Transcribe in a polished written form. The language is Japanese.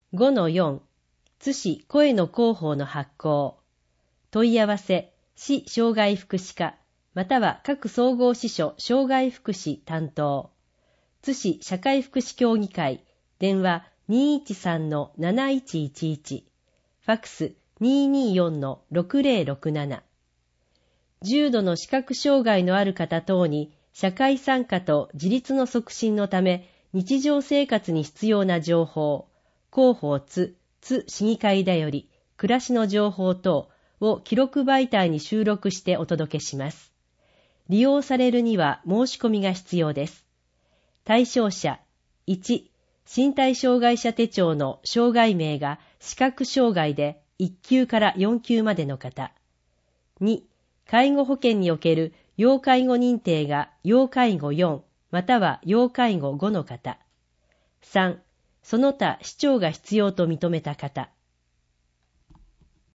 5-4、津市声の広報の発行。問い合わせ、市障害福祉課、または各総合支所障害福祉担当。津市社会福祉協議会、電話213-7111、ファックス224-6067。重度の視覚障害のある方等に社会参加と自立の促進のため日常生活に必要な情報、広報津市議会だより暮らしの情報等を記録媒体に収録してお届けします。利用されるには申し込みが必要です。対象者、1、身体障害者手帳の障害名が視覚障害で1級から4級までの方。2、介護保険における要介護認定が要介護4または要介護5の方。3、その他視聴が必要と認めた方。